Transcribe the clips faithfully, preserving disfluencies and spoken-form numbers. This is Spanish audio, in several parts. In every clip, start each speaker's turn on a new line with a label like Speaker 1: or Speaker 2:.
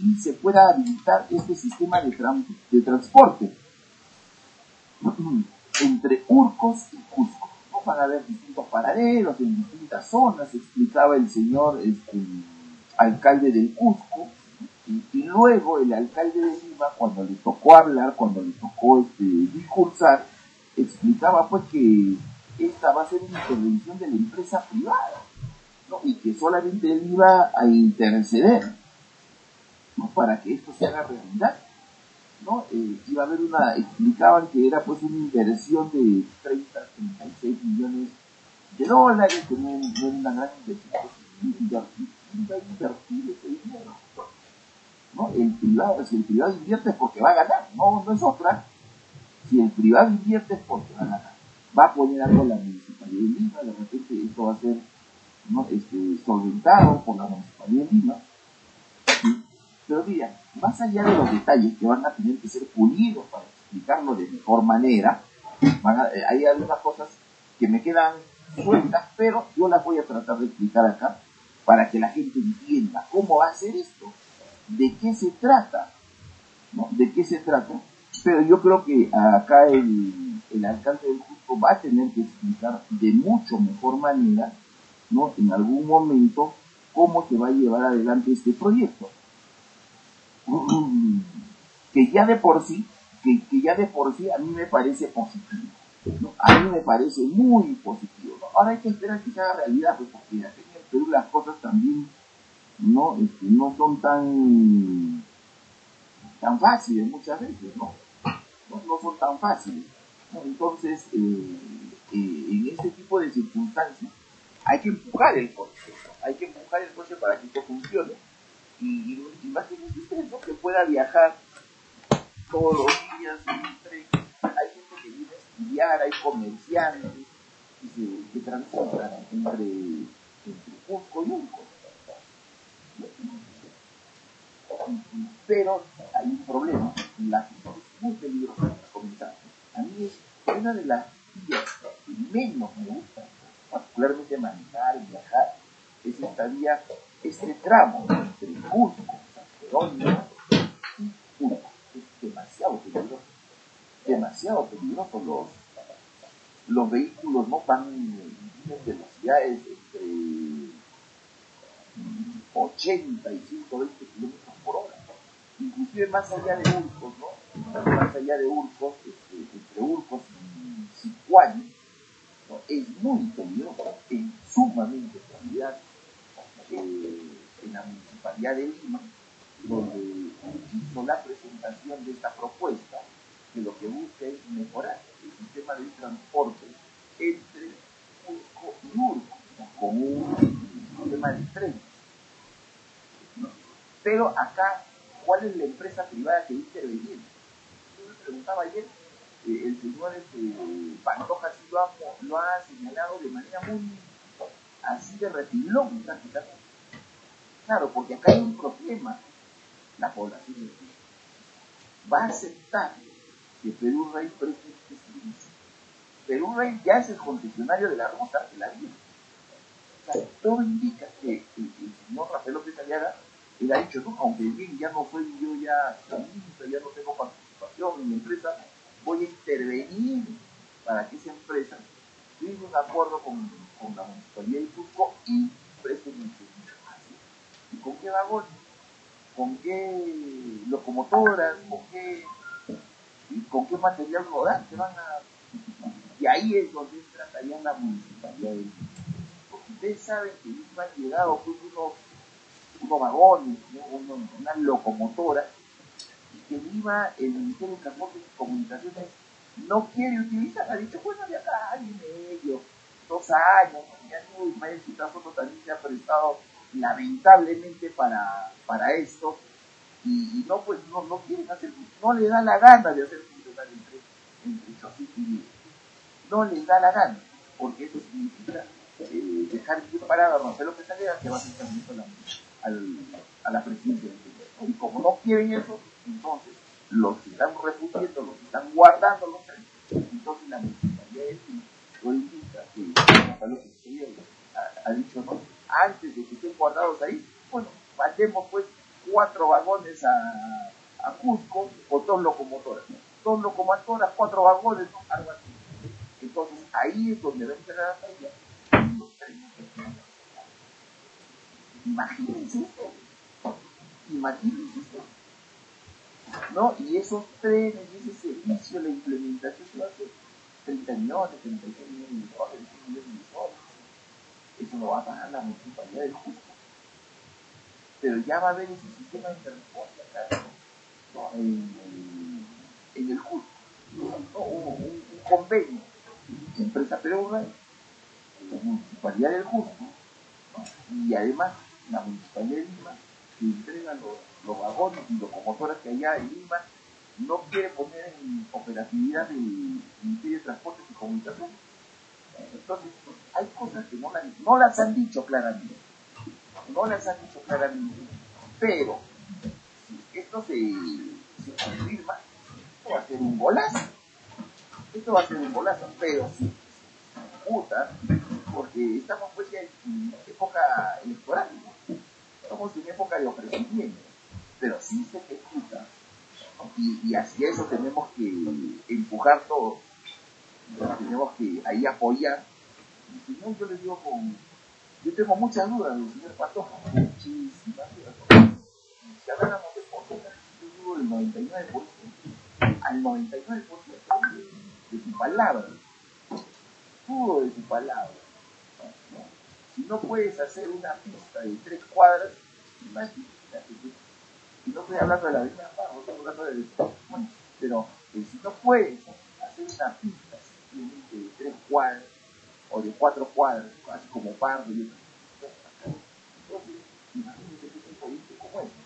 Speaker 1: y se pueda habilitar este sistema de, tra de transporte entre Urcos y Cusco. ¿No? Van a haber distintos paralelos en distintas zonas, explicaba el señor este, alcalde del Cusco, y, y luego el alcalde de Lima, cuando le tocó hablar, cuando le tocó este, discursar, explicaba pues que esta va a ser una intervención de la empresa privada, ¿no? Y que solamente él iba a interceder, ¿no? Para que esto se haga realidad, ¿no? Eh, iba a haber una, explicaban que era pues una inversión de treinta, treinta y seis millones de dólares, que no, no era una gran inversión, invertir, iba a invertir ese dinero, ¿no? El privado, si el privado invierte es porque va a ganar, no, no es otra. Si el privado invierte es porque va a ganar. Va a poner algo la Municipalidad de Lima, de repente esto va a ser, ¿no? este, solventado por la Municipalidad de Lima, ¿sí? Pero mira, más allá de los detalles que van a tener que ser pulidos para explicarlo de mejor manera, van a, eh, hay algunas cosas que me quedan sueltas, pero yo las voy a tratar de explicar acá para que la gente entienda cómo va a ser esto, de qué se trata, ¿no? De qué se trata. Pero yo creo que acá el, el alcalde del Cusco va a tener que explicar de mucho mejor manera, ¿no? En algún momento, cómo se va a llevar adelante este proyecto. Que ya de por sí, que, que ya de por sí a mí me parece positivo, ¿no? A mí me parece muy positivo, ¿no? Ahora hay que esperar que se haga realidad, pues, porque aquí en el Perú las cosas también no, este, no son tan, tan fáciles muchas veces, ¿no? No, no son tan fáciles, ¿no? Entonces, eh, eh, en este tipo de circunstancias, hay que empujar el coche, hay que empujar el coche para que esto funcione. Y, y imagínense ustedes, ¿no? Que pueda viajar todos los días en un tren. Hay gente que viene a estudiar, hay comerciantes que, se, que transitan entre, entre Cusco y Urco. Pero hay un problema, la gente es muy peligrosa para comenzar. A mí es una de las vías que menos me gusta, particularmente manejar y viajar, es esta vía, este tramo entre Cusco, San Jerónimo y Urco. Es demasiado peligroso, demasiado peligroso. Los, los vehículos no van en velocidades entre ochenta y ciento veinte kilómetros por hora. Inclusive más allá de Urcos, ¿no? Más allá de Urcos, este, entre Urcos y Sicuani, ¿no? Es muy peligroso, es sumamente peligroso. Eh, en la Municipalidad de Lima, donde hizo la presentación de esta propuesta, que lo que busca es mejorar el sistema de transporte entre Cusco y Urco, ¿no? Con un sistema de tren. ¿No? Pero acá, ¿cuál es la empresa privada que va a intervenir? Yo me preguntaba ayer, eh, el señor este, Pantoja sí lo ha, lo ha señalado de manera muy así de refilón, prácticamente. Claro, porque acá hay un problema. La población de Perú va a aceptar que Perú Rey preste este servicio. Perú Rey ya es el concesionario de la ruta, de la vía. O sea, todo indica que el, el señor Rafael López Aliaga, él ha dicho, no, aunque bien ya no soy yo ya accionista, ya no tengo participación en la empresa, voy a intervenir para que esa empresa firme un acuerdo con, con la Municipalidad de Cusco y preste un servicio. ¿Y con qué vagones? ¿Con qué locomotoras? ¿Con qué, con qué material rodante van a...? Y ahí es donde entra también la Municipalidad de Lima. Porque ustedes saben que Lima han llegado pues, unos, unos vagones, ¿no? unos, unas locomotoras, y que Lima, el Ministerio de Transporte y Comunicaciones, no quiere utilizar. Ha dicho, bueno, de acá año y medio, dos años, ya no, Ismael Chitazoto también se ha prestado lamentablemente para, para esto, y, y no pues no, no quieren hacer, no les da la gana de hacer funcionar entre, entre Chosic y Lima, no les da la gana, porque eso significa eh, dejar bien parado a Rafael López Aliaga, que va a ser candidato a la, al, a la presidencia del Perú. Y como no quieren eso, entonces los que están refutiendo, los que están guardando los trenes, entonces la Municipalidad de Lima lo indica que Rafael López Aliaga ha, ha dicho, no, antes de que estén guardados ahí, bueno, mandemos pues cuatro vagones a, a Cusco con dos locomotoras. Dos locomotoras, cuatro vagones, ¿no? Algo así. Entonces ahí es donde va a entrar la falla. Imagínense esto. Imagínense esto. ¿No? Y esos trenes, y ese servicio, la implementación se va a hacer treinta millones, treinta y seis millones de dólares, cien millones de dólares. Eso lo va a pagar la municipalidad del Cusco. Pero ya va a haber ese sistema de transporte acá, ¿no? en, en el Cusco, ¿no? un, un, un convenio, empresa peruana, la municipalidad del Cusco, ¿no? Y además la municipalidad de Lima, que entrega los, los vagones y locomotoras que allá en Lima no quiere poner en operatividad el Ministerio de Transportes y Comunicaciones. Entonces, hay cosas que no, la, no las han dicho claramente. No las han dicho claramente. Pero, si esto se, se confirma, esto va a ser un golazo. Esto va a ser un golazo, pero sí, puta, porque estamos pues ya en época electoral. Estamos en época de ofrecimiento. Pero sí se ejecuta. ¿No? Y, y hacia eso tenemos que empujar todo. Tenemos que ahí apoyar. Y si no, yo les digo con... Yo tengo muchas dudas del señor Patoja, muchísimas dudas. Si habláramos de porcentaje, yo digo el noventa y nueve por ciento, al noventa y nueve por ciento de su palabra, todo de su palabra. ¿No? Si no puedes hacer una pista de tres cuadras, imagínate. Y no estoy hablando de la avenida Paz, estoy hablando de... Bueno, pero eh, si no puedes hacer una pista simplemente de tres cuadras, o de cuatro cuadras, así como Pardo y otros. Entonces, imagínense que es un proyecto como este.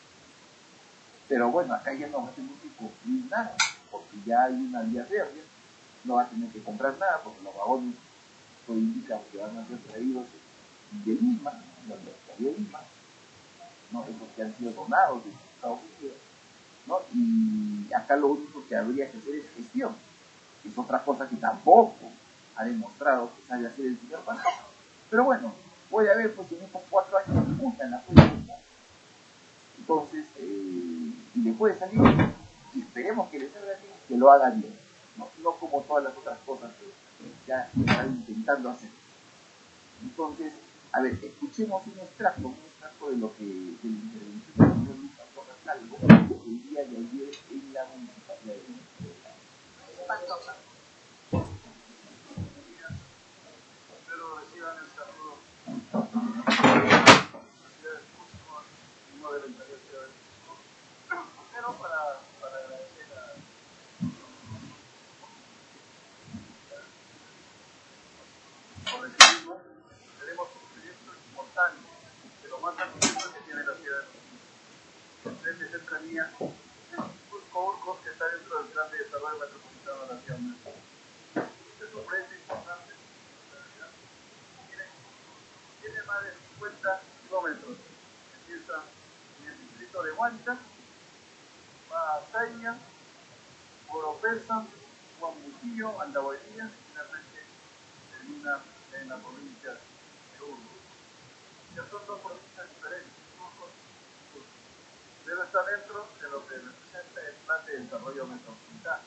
Speaker 1: Pero bueno, acá ya no va a tener que construir nada, porque ya hay una vía férrea, no va a tener que comprar nada, porque los vagones todo indican que van a ser traídos de Lima, de la Universidad de Lima, ¿no? Esos que han sido donados de Estados Unidos, ¿no? Y acá lo único que habría que hacer es gestión, que es otra cosa que tampoco ha demostrado que sabe hacer el señor Patoja. Pero bueno, puede haber, pues en estos cuatro años que gustan la política. Entonces, eh, y le puede salir, y esperemos que le salga bien, que lo haga bien. No, no como todas las otras cosas que ya están intentando hacer. Entonces, a ver, escuchemos un extracto, un extracto de lo que, de la intervención del señor Luis Pantoja Calvo, el día de ayer en la municipalidad de Pantoja.
Speaker 2: Reciban el saludo del Cusco, uno de la Interior Ciudad del Cusco. Primero para, para agradecer a por recibirnos. Tenemos un proyecto importante, de lo más ambicioso que tiene la ciudad de Cusco. El tren de cercanía Cusco-Urcos, que está dentro del plan de desarrollo metropolitano de la ciudad de Cusco. Es un proyecto importante. Tiene más de cincuenta kilómetros. Empieza en el distrito de Huancha, va a Taiña, Oropesa, Huambuquillo, Andahuaylas y finalmente termina en la provincia de Urco. Ya son dos provincias diferentes, Urco y Urco. Pero está dentro de lo que representa el plan de desarrollo metropolitano.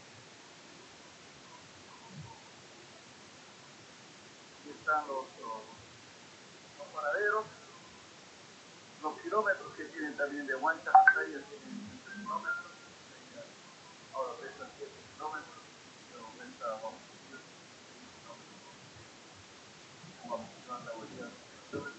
Speaker 2: Aquí están los, los, los paraderos, los kilómetros que tienen también de Huancha a Taiña tienen treinta kilómetros, ahora pesa siete kilómetros, pero aumenta a Huambuquillo seis kilómetros, Huambuquillo a Andahuaylas kilómetros.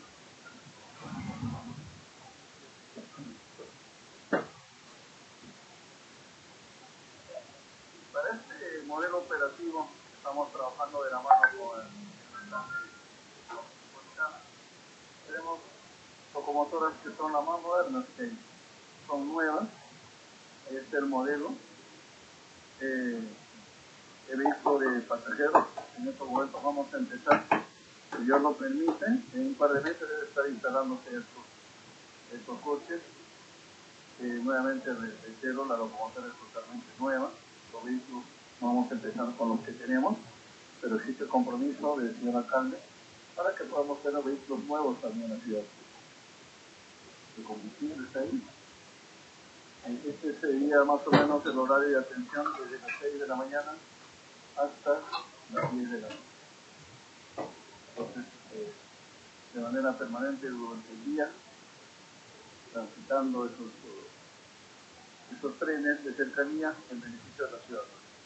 Speaker 2: Para este modelo operativo estamos trabajando de la mano con el plan de metropolitana. Tenemos locomotoras que son las más modernas, que son nuevas. Este es el modelo. Eh, el vehículo de pasajeros. En estos momentos vamos a empezar, si Dios lo permite, en un par de meses debe estar instalándose estos, estos coches. Eh, nuevamente reitero, la locomotora es totalmente nueva. Los vehículos vamos a empezar con los que tenemos, pero existe el compromiso del señor alcalde para que podamos tener vehículos nuevos también en la ciudad. de combustibles ahí. Este sería más o menos el horario de atención desde las seis de la mañana hasta las diez de la noche. Entonces, eh, de manera permanente durante el día, transitando esos, esos trenes de cercanía en beneficio de la ciudad.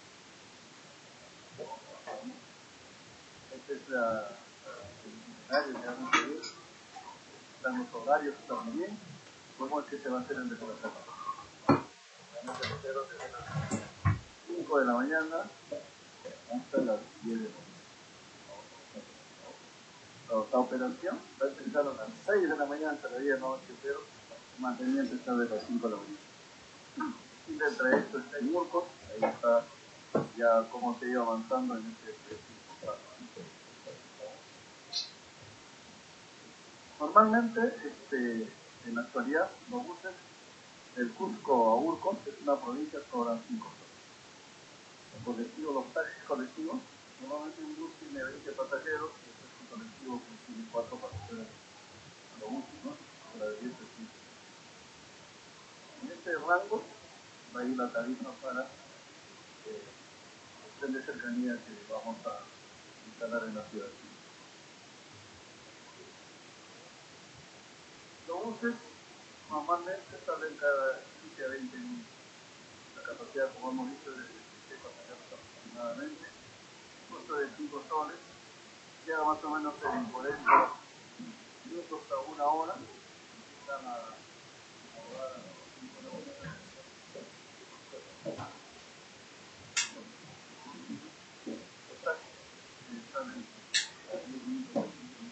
Speaker 2: Este es la, el itinerario que vamos a ver. Están los horarios también. ¿Cómo es que se va a hacer el desplazamiento? Vamos a hacerlo desde las cinco de la mañana hasta las diez de la noche. La operación va a empezar a las seis de la mañana hasta las diez de la noche, pero el mantenimiento está de las cinco de la mañana. Y dentro de esto está el Urcos, ahí está ya cómo se iba avanzando en este proyecto. Normalmente, este, en la actualidad, los buses del Cusco a Urcos, que es una provincia, cobran cinco soles. Los colectivos, los taxis colectivos, normalmente un bus tiene veinte pasajeros, y este es un colectivo que tiene cuatro pasajeros a lo último, ¿no? Para diez a quince. En este rango va a ir la tarifa para eh, el tren de cercanía que vamos a instalar en la ciudad. Los buses normalmente salen cada quince a veinte minutos. La capacidad, como hemos visto, es de dieciséis pasajeros aproximadamente. El costo de cinco soles. Llega más o menos en cuarenta minutos a una hora. Están a, a rodar a cinco horas. Los taxis están en diez minutos.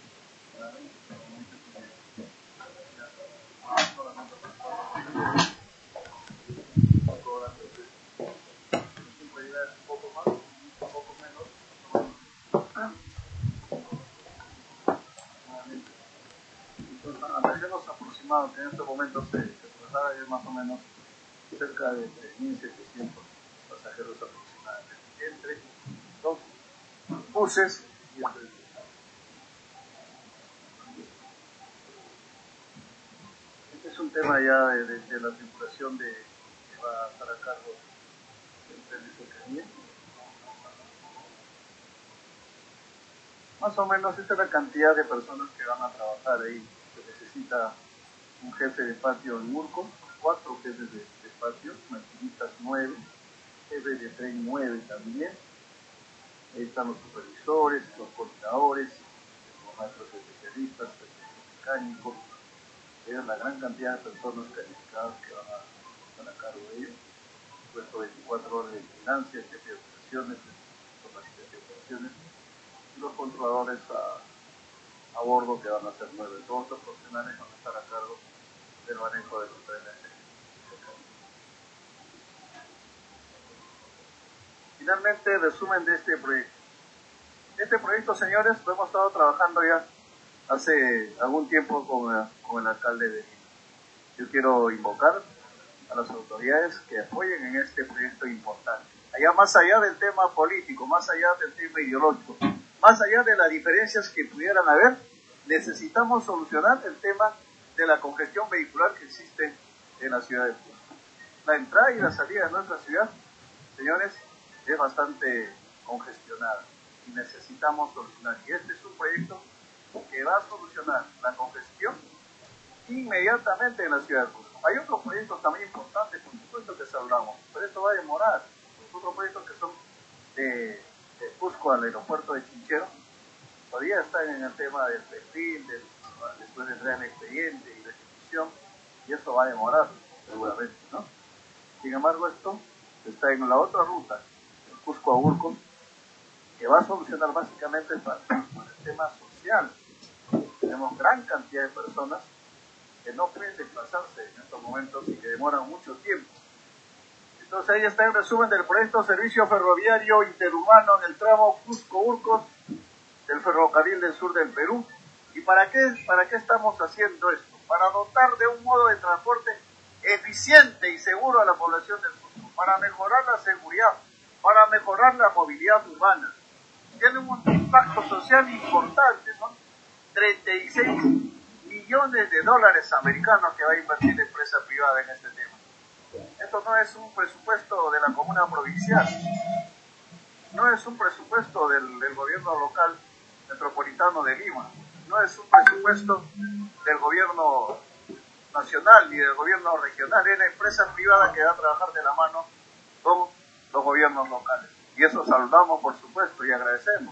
Speaker 2: Aproximados que en estos momentos se, se traslada es más o menos cerca de tres mil setecientos pasajeros aproximadamente entre los buses y el tren. Este es un tema ya de, de, de la circulación de, que va a estar a cargo del tren de cercanía. Más o menos esta es la cantidad de personas que van a trabajar ahí. Se necesita un jefe de patio en Urcos, cuatro jefes de, de patio, maquinistas nueve, jefes de tren nueve también. Ahí están los supervisores, los coordinadores, los maestros especialistas, los mecánicos. Es la gran cantidad de personas calificadas que van a estar a cargo de ellos. Puesto veinticuatro horas de vigilancia, jefe de operaciones, capacidad de operaciones, y los controladores a, a bordo que van a ser nueve. Todos los profesionales van a estar a cargo del manejo de los trenes. Finalmente, resumen de este proyecto. Este proyecto, señores, lo hemos estado trabajando ya hace algún tiempo con, con el alcalde de Lima. Yo quiero invocar a las autoridades que apoyen en este proyecto importante. Allá más allá del tema político, más allá del tema ideológico, más allá de las diferencias que pudieran haber, necesitamos solucionar el tema de la congestión vehicular que existe en la ciudad de Cusco. La entrada y la salida de nuestra ciudad, señores, es bastante congestionada y necesitamos solucionar. Y este es un proyecto que va a solucionar la congestión inmediatamente en la ciudad de Cusco. Hay otros proyectos también importantes, por supuesto que se hablamos, pero esto va a demorar. Otros proyectos que son de, de Cusco al aeropuerto de Chinchero, todavía están en el tema del perfil, del, después de entrar en el expediente y la ejecución, y eso va a demorar seguramente, ¿no? Sin embargo, esto está en la otra ruta, de Cusco a Urcos, que va a solucionar básicamente el, el tema social. Tenemos gran cantidad de personas que no pueden desplazarse en estos momentos y que demoran mucho tiempo. Entonces ahí está el resumen del proyecto Servicio Ferroviario Interhumano en el tramo Cusco-Urcos del Ferrocarril del Sur del Perú. ¿Y para qué, para qué estamos haciendo esto? Para dotar de un modo de transporte eficiente y seguro a la población del Cusco, para mejorar la seguridad, para mejorar la movilidad urbana. Tiene un impacto social importante, son treinta y seis millones millones de dólares americanos que va a invertir la empresa privada en este tema. Esto no es un presupuesto de la comuna provincial, no es un presupuesto del, del gobierno local metropolitano de Lima, no es un presupuesto del gobierno nacional ni del gobierno regional, es la empresa privada que va a trabajar de la mano con los gobiernos locales. Y eso saludamos, por supuesto, y agradecemos.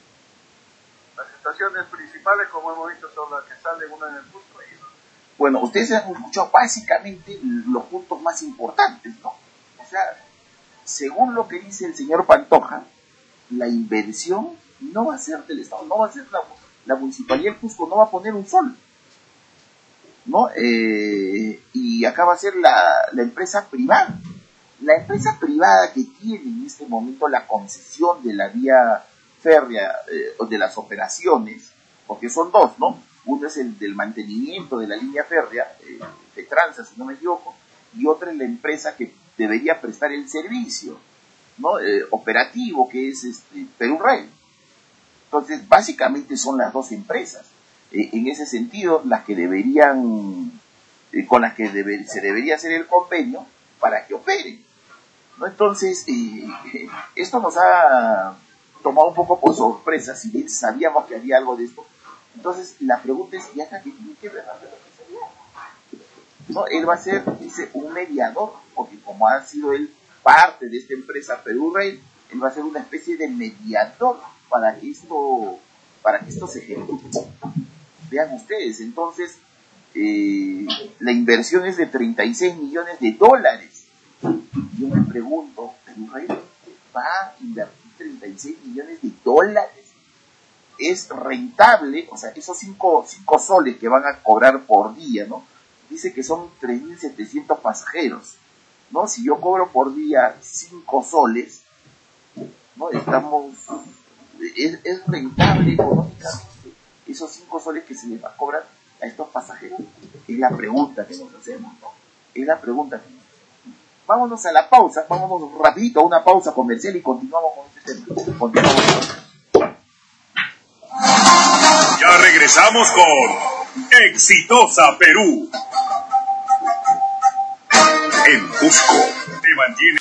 Speaker 2: Las estaciones principales, como hemos visto, son las que salen, una en el Cusco y otra.
Speaker 1: Bueno, ustedes han escuchado básicamente los puntos más importantes, ¿no? O sea, según lo que dice el señor Pantoja, la inversión no va a ser del Estado, no va a ser la, la Municipalidad del Cusco, no va a poner un sol, ¿no? Eh, y acá va a ser la, la empresa privada. La empresa privada que tiene en este momento la concesión de la vía férrea, eh, o de las operaciones, porque son dos, ¿no? Uno es el del mantenimiento de la línea férrea, eh, Fetranza, si no me equivoco, y otra es la empresa que debería prestar el servicio, ¿no? Eh, operativo, que es este, Perú Rail. Entonces, básicamente son las dos empresas, eh, en ese sentido, las que deberían, eh, con las que debe, se debería hacer el convenio para que operen, ¿no? Entonces, eh, esto nos ha tomado un poco por sorpresa, si bien sabíamos que había algo de esto. Entonces, la pregunta es, ¿y acá qué tiene que ver la empresarial? ¿No? Él va a ser, dice, un mediador, porque como ha sido él parte de esta empresa Perú Rail, él va a ser una especie de mediador para que esto, para que esto se ejecute. Vean ustedes, entonces, eh, la inversión es de treinta y seis millones de dólares. Yo me pregunto, ¿Perú Rail va a invertir treinta y seis millones de dólares? ¿Es rentable? O sea, esos cinco soles que van a cobrar por día, ¿no? Dice que son tres mil setecientos pasajeros, ¿no? Si yo cobro por día cinco soles, ¿no? Estamos... ¿Es, es rentable económicamente esos cinco soles que se les va a cobrar a estos pasajeros? Es la pregunta que nos hacemos, ¿no? Es la pregunta que nos hacemos. Vámonos a la pausa, vámonos rapidito a una pausa comercial y continuamos con este tema. Continuamos.
Speaker 3: Ya regresamos con Exitosa Perú. En Cusco te mantiene